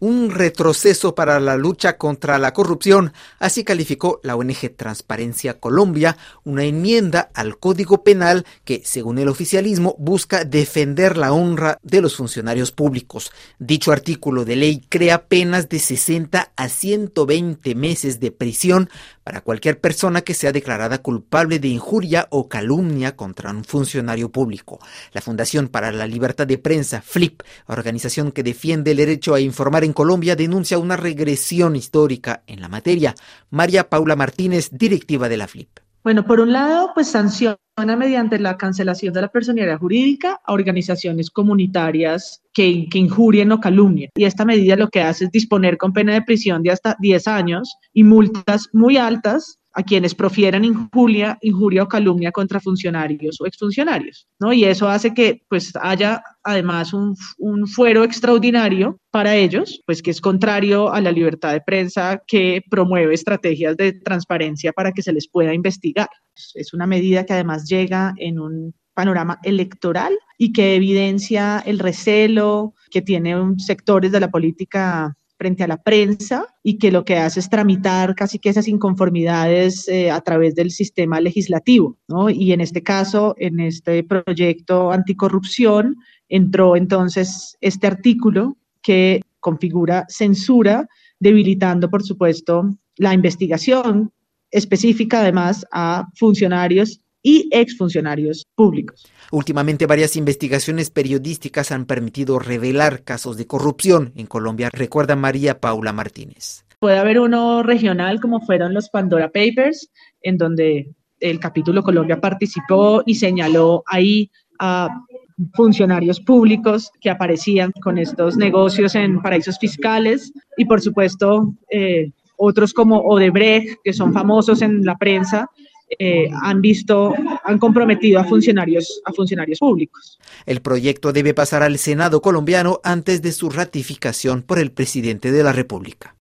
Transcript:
un retroceso para la lucha contra la corrupción, así calificó la ONG Transparencia Colombia, una enmienda al Código Penal que, según el oficialismo, busca defender la honra de los funcionarios públicos. Dicho artículo de ley crea penas de 60 a 120 meses de prisión para cualquier persona que sea declarada culpable de injuria o calumnia contra un funcionario público. La Fundación para la Libertad de Prensa, FLIP, organización que defiende el derecho a informar en Colombia, denuncia una regresión histórica en la materia. María Paula Martínez, directiva de la FLIP. Bueno, por un lado, pues sanciona mediante la cancelación de la personería jurídica a organizaciones comunitarias que injurien o calumnien. Y esta medida lo que hace es disponer con pena de prisión de hasta 10 años y multas muy altas a quienes profieran injuria o calumnia contra funcionarios o exfuncionarios, ¿no? Y eso hace que pues haya además un fuero extraordinario para ellos, pues que es contrario a la libertad de prensa, que promueve estrategias de transparencia para que se les pueda investigar. Es una medida que además llega en un panorama electoral y que evidencia el recelo que tienen sectores de la política frente a la prensa y que lo que hace es tramitar casi que esas inconformidades a través del sistema legislativo, ¿no? Y en este caso, en este proyecto anticorrupción, entró entonces este artículo que configura censura, debilitando, por supuesto, la investigación específica además a funcionarios y exfuncionarios públicos. Últimamente, varias investigaciones periodísticas han permitido revelar casos de corrupción en Colombia, recuerda María Paula Martínez. Puede haber uno regional, como fueron los Pandora Papers, en donde el capítulo Colombia participó y señaló ahí a funcionarios públicos que aparecían con estos negocios en paraísos fiscales y, por supuesto, otros como Odebrecht, que son famosos en la prensa, han comprometido a funcionarios públicos. El proyecto debe pasar al Senado colombiano antes de su ratificación por el presidente de la República.